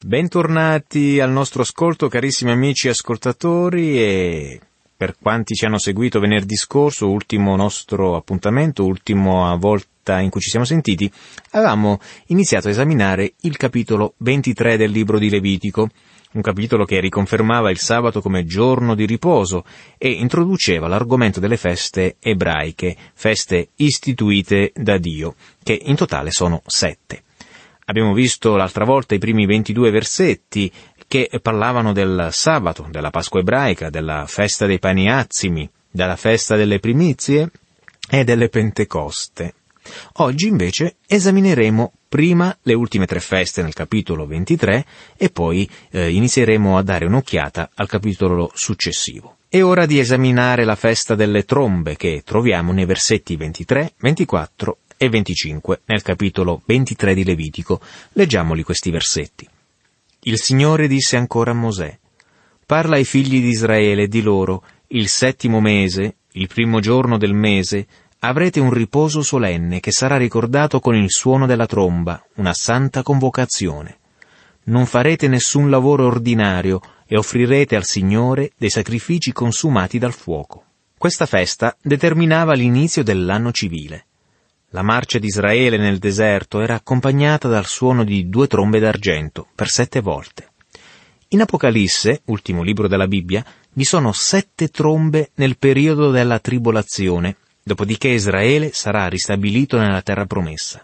Bentornati al nostro ascolto, carissimi amici ascoltatori, e per quanti ci hanno seguito venerdì scorso, ultimo nostro appuntamento, ultima volta in cui ci siamo sentiti, avevamo iniziato a esaminare il capitolo 23 del libro di Levitico, un capitolo che riconfermava il sabato come giorno di riposo e introduceva l'argomento delle feste ebraiche, feste istituite da Dio, che in totale sono 7. Abbiamo visto l'altra volta i primi 22 versetti che parlavano del sabato, della Pasqua ebraica, della festa dei pani azimi, della festa delle primizie e delle Pentecoste. Oggi invece esamineremo prima le ultime 3 feste nel capitolo 23 e poi inizieremo a dare un'occhiata al capitolo successivo. È ora di esaminare la festa delle trombe che troviamo nei versetti 23, 24 e 25 nel capitolo 23 di Levitico. Leggiamoli questi versetti. Il Signore disse ancora a Mosè: «Parla ai figli di Israele e di loro: il 7° mese, il primo giorno del mese, avrete un riposo solenne che sarà ricordato con il suono della tromba, una santa convocazione. Non farete nessun lavoro ordinario e offrirete al Signore dei sacrifici consumati dal fuoco». Questa festa determinava l'inizio dell'anno civile. La marcia di Israele nel deserto era accompagnata dal suono di 2 trombe d'argento per 7 volte. In Apocalisse, ultimo libro della Bibbia, vi sono 7 trombe nel periodo della tribolazione, dopodiché Israele sarà ristabilito nella terra promessa.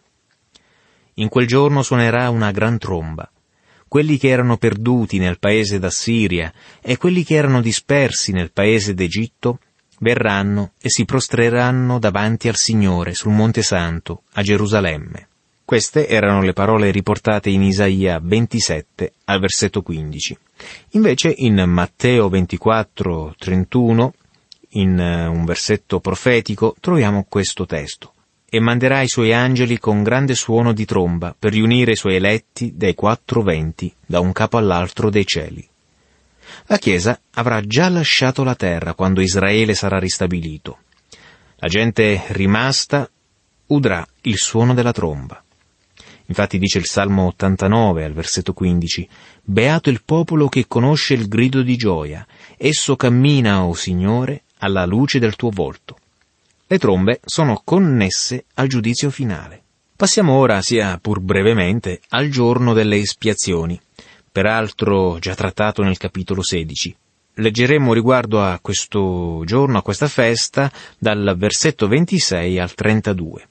In quel giorno suonerà una gran tromba. Quelli che erano perduti nel paese d'Assiria e quelli che erano dispersi nel paese d'Egitto verranno e si prostreranno davanti al Signore sul Monte Santo, a Gerusalemme. Queste erano le parole riportate in Isaia 27 al versetto 15. Invece in Matteo 24, 31, in un versetto profetico, troviamo questo testo: «E manderà i suoi angeli con grande suono di tromba per riunire i suoi eletti dai 4 venti, da un capo all'altro dei cieli». La Chiesa avrà già lasciato la terra quando Israele sarà ristabilito. La gente rimasta udrà il suono della tromba. Infatti dice il Salmo 89 al versetto 15: «Beato il popolo che conosce il grido di gioia, esso cammina, o Signore, alla luce del tuo volto». Le trombe sono connesse al giudizio finale. Passiamo ora, sia pur brevemente, al giorno delle espiazioni, peraltro già trattato nel capitolo 16. Leggeremo riguardo a questo giorno, a questa festa, dal versetto 26 al 32.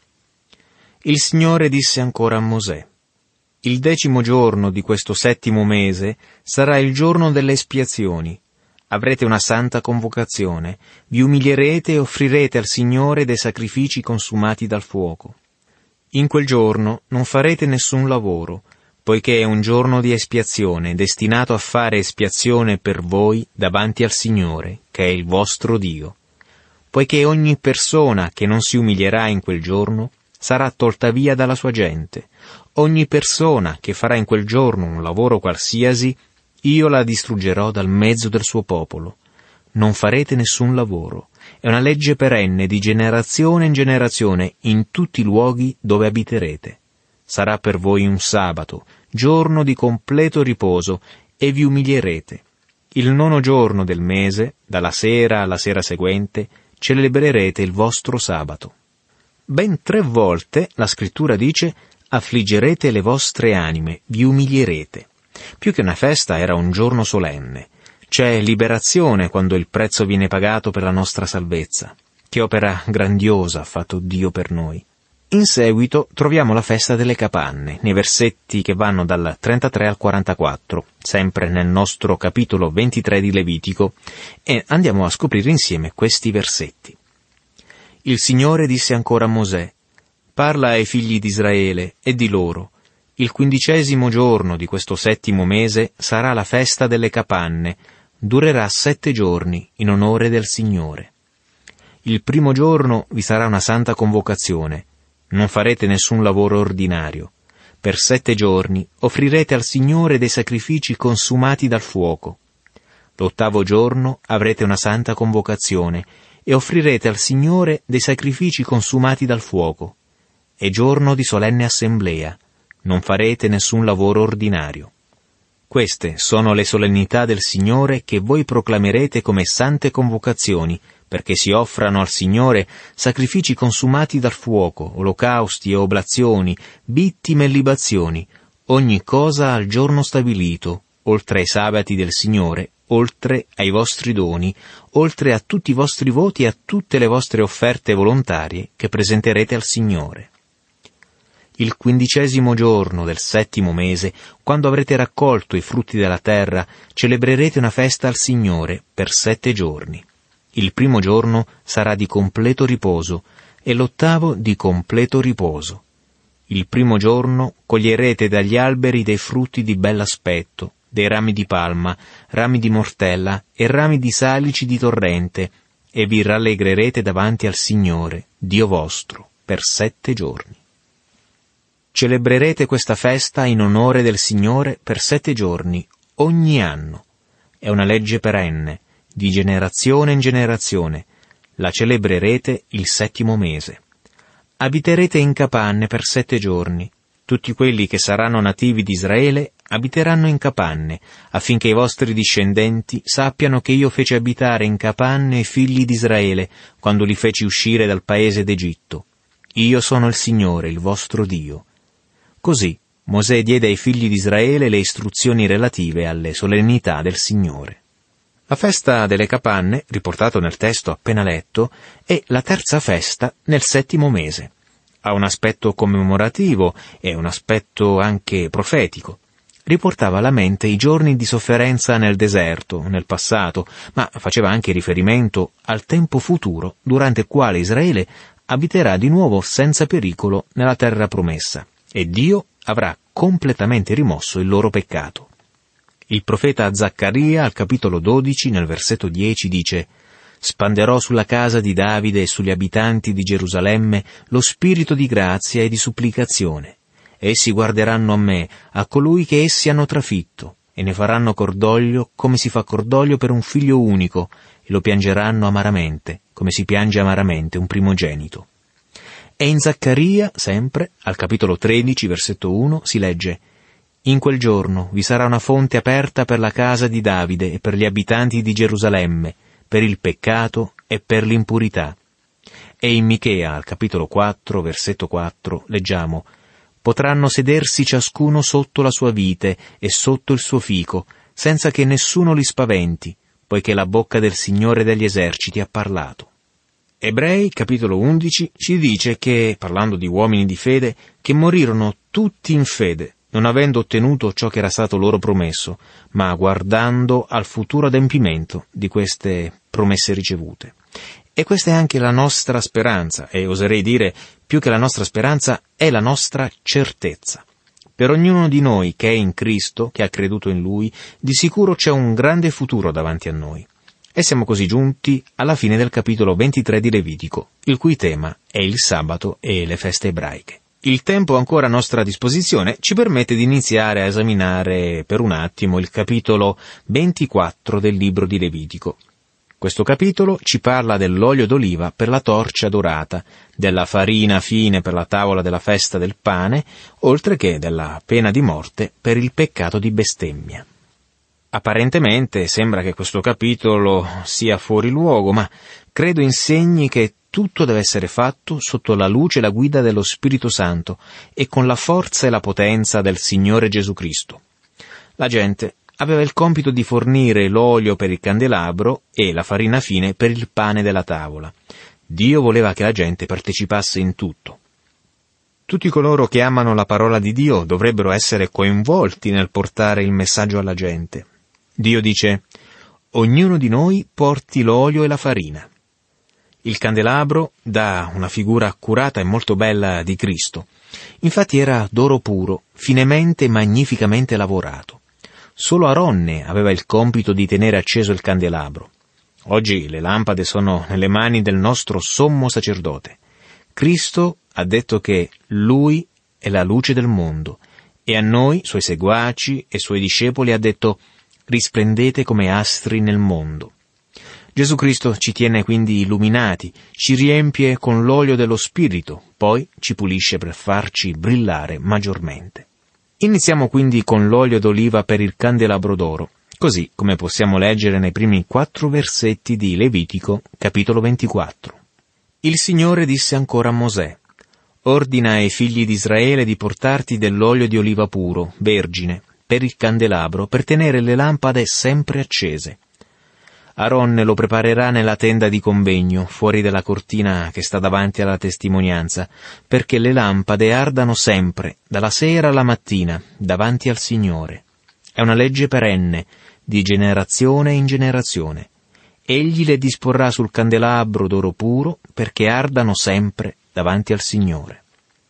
Il Signore disse ancora a Mosè: «Il 10° giorno di questo 7° mese sarà il giorno delle espiazioni. Avrete una santa convocazione, vi umilierete e offrirete al Signore dei sacrifici consumati dal fuoco. In quel giorno non farete nessun lavoro, poiché è un giorno di espiazione, destinato a fare espiazione per voi davanti al Signore, che è il vostro Dio. Poiché ogni persona che non si umilierà in quel giorno sarà tolta via dalla sua gente. Ogni persona che farà in quel giorno un lavoro qualsiasi, io la distruggerò dal mezzo del suo popolo. Non farete nessun lavoro. È una legge perenne di generazione in generazione in tutti i luoghi dove abiterete. Sarà per voi un sabato, giorno di completo riposo, e vi umilierete. Il 9° giorno del mese, dalla sera alla sera seguente, celebrerete il vostro sabato». Ben 3 volte la scrittura dice: «Affliggerete le vostre anime, vi umilierete». Più che una festa era un giorno solenne. C'è liberazione quando il prezzo viene pagato per la nostra salvezza. Che opera grandiosa ha fatto Dio per noi. In seguito troviamo la festa delle capanne, nei versetti che vanno dal 33 al 44, sempre nel nostro capitolo 23 di Levitico, e andiamo a scoprire insieme questi versetti. Il Signore disse ancora a Mosè: «Parla ai figli di Israele e di loro: il 15° giorno di questo 7° mese sarà la festa delle capanne, durerà 7 giorni in onore del Signore. Il 1° giorno vi sarà una santa convocazione. Non farete nessun lavoro ordinario. Per 7 giorni offrirete al Signore dei sacrifici consumati dal fuoco. L'8° giorno avrete una santa convocazione e offrirete al Signore dei sacrifici consumati dal fuoco. È giorno di solenne assemblea. Non farete nessun lavoro ordinario. Queste sono le solennità del Signore che voi proclamerete come sante convocazioni, perché si offrano al Signore sacrifici consumati dal fuoco, olocausti e oblazioni, vittime e libazioni, ogni cosa al giorno stabilito, oltre ai sabati del Signore, oltre ai vostri doni, oltre a tutti i vostri voti e a tutte le vostre offerte volontarie che presenterete al Signore. Il 15° giorno del 7° mese, quando avrete raccolto i frutti della terra, celebrerete una festa al Signore per 7 giorni. Il 1° giorno sarà di completo riposo e l'8° di completo riposo. Il 1° giorno coglierete dagli alberi dei frutti di bell'aspetto, dei rami di palma, rami di mortella e rami di salici di torrente, e vi rallegrerete davanti al Signore, Dio vostro, per 7 giorni. Celebrerete questa festa in onore del Signore per 7 giorni, ogni anno. È una legge perenne, di generazione in generazione. La celebrerete il 7° mese. Abiterete in capanne per 7 giorni. Tutti quelli che saranno nativi di Israele abiteranno in capanne, affinché i vostri discendenti sappiano che io feci abitare in capanne i figli di Israele, quando li feci uscire dal paese d'Egitto. Io sono il Signore, il vostro Dio. Così Mosè diede ai figli di Israele le istruzioni relative alle solennità del Signore. La festa delle capanne, riportato nel testo appena letto, è la terza festa nel 7° mese. Ha un aspetto commemorativo e un aspetto anche profetico. Riportava alla mente i giorni di sofferenza nel deserto, nel passato, ma faceva anche riferimento al tempo futuro durante il quale Israele abiterà di nuovo senza pericolo nella terra promessa, e Dio avrà completamente rimosso il loro peccato. Il profeta Zaccaria, al capitolo 12, nel versetto 10, dice: «Spanderò sulla casa di Davide e sugli abitanti di Gerusalemme lo spirito di grazia e di supplicazione. Essi guarderanno a me, a colui che essi hanno trafitto, e ne faranno cordoglio come si fa cordoglio per un figlio unico, e lo piangeranno amaramente, come si piange amaramente un primogenito». E in Zaccaria, sempre, al capitolo 13, versetto 1, si legge: «In quel giorno vi sarà una fonte aperta per la casa di Davide e per gli abitanti di Gerusalemme, per il peccato e per l'impurità». E in Michea, al capitolo 4, versetto 4, leggiamo: «Potranno sedersi ciascuno sotto la sua vite e sotto il suo fico, senza che nessuno li spaventi, poiché la bocca del Signore degli eserciti ha parlato». Ebrei, capitolo 11, ci dice che, parlando di uomini di fede, che morirono tutti in fede, non avendo ottenuto ciò che era stato loro promesso, ma guardando al futuro adempimento di queste promesse ricevute. E questa è anche la nostra speranza, e oserei dire, più che la nostra speranza, è la nostra certezza. Per ognuno di noi che è in Cristo, che ha creduto in Lui, di sicuro c'è un grande futuro davanti a noi. E siamo così giunti alla fine del capitolo 23 di Levitico, il cui tema è il sabato e le feste ebraiche. Il tempo ancora a nostra disposizione ci permette di iniziare a esaminare per un attimo il capitolo 24 del libro di Levitico. Questo capitolo ci parla dell'olio d'oliva per la torcia dorata, della farina fine per la tavola della festa del pane, oltre che della pena di morte per il peccato di bestemmia. Apparentemente sembra che questo capitolo sia fuori luogo, ma credo insegni che tutto deve essere fatto sotto la luce e la guida dello Spirito Santo e con la forza e la potenza del Signore Gesù Cristo. La gente aveva il compito di fornire l'olio per il candelabro e la farina fine per il pane della tavola. Dio voleva che la gente partecipasse in tutto. Tutti coloro che amano la parola di Dio dovrebbero essere coinvolti nel portare il messaggio alla gente. Dio dice: «Ognuno di noi porti l'olio e la farina». Il candelabro dà una figura accurata e molto bella di Cristo. Infatti era d'oro puro, finemente e magnificamente lavorato. Solo Aronne aveva il compito di tenere acceso il candelabro. Oggi le lampade sono nelle mani del nostro sommo sacerdote. Cristo ha detto che Lui è la luce del mondo, e a noi, suoi seguaci e suoi discepoli, ha detto: «Risplendete come astri nel mondo». Gesù Cristo ci tiene quindi illuminati, ci riempie con l'olio dello Spirito, poi ci pulisce per farci brillare maggiormente. Iniziamo quindi con l'olio d'oliva per il candelabro d'oro, così come possiamo leggere nei primi 4 versetti di Levitico, capitolo 24. Il Signore disse ancora a Mosè: «Ordina ai figli di Israele di portarti dell'olio di oliva puro, vergine, per il candelabro, per tenere le lampade sempre accese. Aaronne lo preparerà nella tenda di convegno, fuori dalla cortina che sta davanti alla testimonianza, perché le lampade ardano sempre, dalla sera alla mattina, davanti al Signore. È una legge perenne, di generazione in generazione. Egli le disporrà sul candelabro d'oro puro, perché ardano sempre davanti al Signore».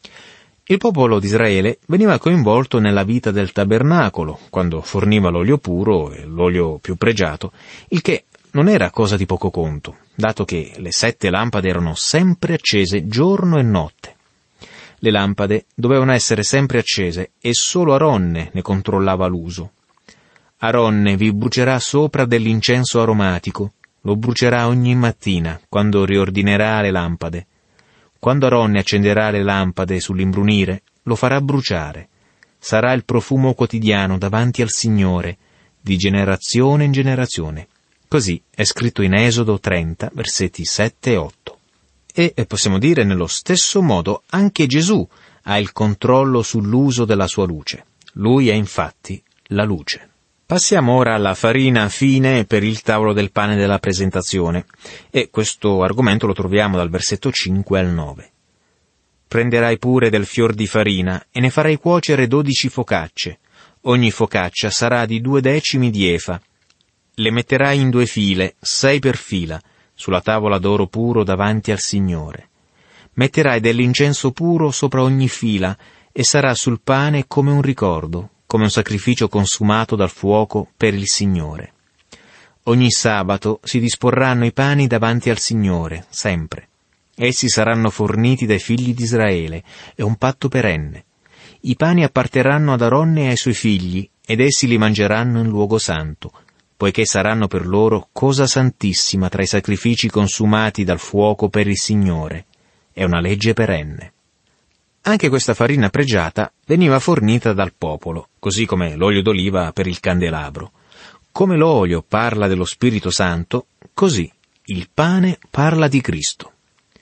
Il popolo di Israele veniva coinvolto nella vita del tabernacolo, quando forniva l'olio puro e l'olio più pregiato, il che non era cosa di poco conto, dato che le 7 lampade erano sempre accese giorno e notte. Le lampade dovevano essere sempre accese e solo Aaronne ne controllava l'uso. Aaronne vi brucerà sopra dell'incenso aromatico, lo brucerà ogni mattina quando riordinerà le lampade. Quando Aaronne accenderà le lampade sull'imbrunire, lo farà bruciare. Sarà il profumo quotidiano davanti al Signore, di generazione in generazione. Così è scritto in Esodo 30, versetti 7 e 8. E possiamo dire nello stesso modo anche Gesù ha il controllo sull'uso della sua luce. Lui è infatti la luce. Passiamo ora alla farina fine per il tavolo del pane della presentazione, e questo argomento lo troviamo dal versetto 5 al 9. «Prenderai pure del fior di farina e ne farai cuocere 12 focacce. Ogni focaccia sarà di 2 decimi di efa. Le metterai in 2 file, 6 per fila, sulla tavola d'oro puro davanti al Signore. Metterai dell'incenso puro sopra ogni fila e sarà sul pane come un ricordo, come un sacrificio consumato dal fuoco per il Signore. Ogni sabato si disporranno i pani davanti al Signore, sempre. Essi saranno forniti dai figli di Israele, è un patto perenne. I pani apparterranno ad Aaronne e ai suoi figli, ed essi li mangeranno in luogo santo, poiché saranno per loro cosa santissima tra i sacrifici consumati dal fuoco per il Signore. È una legge perenne». Anche questa farina pregiata veniva fornita dal popolo, così come l'olio d'oliva per il candelabro. Come l'olio parla dello Spirito Santo, così il pane parla di Cristo.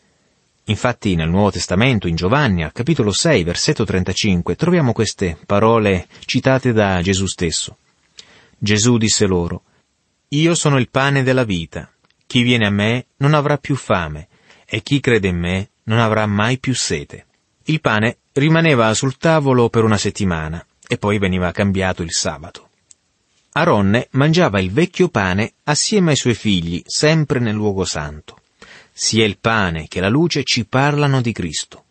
Infatti nel Nuovo Testamento, in Giovanni, al capitolo 6, versetto 35, troviamo queste parole citate da Gesù stesso. Gesù disse loro: «Io sono il pane della vita. Chi viene a me non avrà più fame, e chi crede in me non avrà mai più sete». Il pane rimaneva sul tavolo per una settimana e poi veniva cambiato il sabato. Aaronne mangiava il vecchio pane assieme ai suoi figli, sempre nel luogo santo. Sia il pane che la luce ci parlano di Cristo.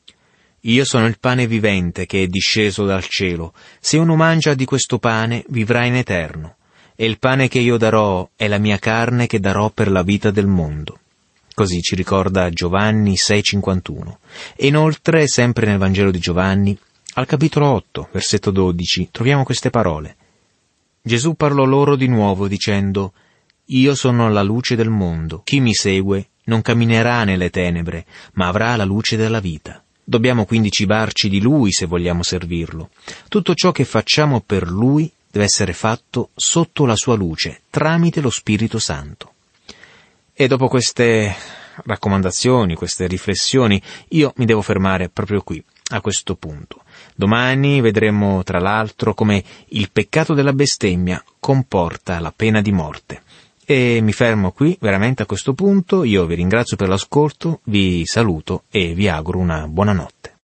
«Io sono il pane vivente che è disceso dal cielo. Se uno mangia di questo pane, vivrà in eterno. E il pane che io darò è la mia carne che darò per la vita del mondo». Così ci ricorda Giovanni 6,51. E inoltre, sempre nel Vangelo di Giovanni, al capitolo 8, versetto 12, troviamo queste parole. Gesù parlò loro di nuovo dicendo: «Io sono la luce del mondo. Chi mi segue non camminerà nelle tenebre, ma avrà la luce della vita». Dobbiamo quindi cibarci di Lui se vogliamo servirlo. Tutto ciò che facciamo per Lui deve essere fatto sotto la sua luce, tramite lo Spirito Santo. E dopo queste raccomandazioni, queste riflessioni, io mi devo fermare proprio qui, a questo punto. Domani vedremo, tra l'altro, come il peccato della bestemmia comporta la pena di morte. E mi fermo qui, veramente a questo punto. Io vi ringrazio per l'ascolto, vi saluto e vi auguro una buona notte.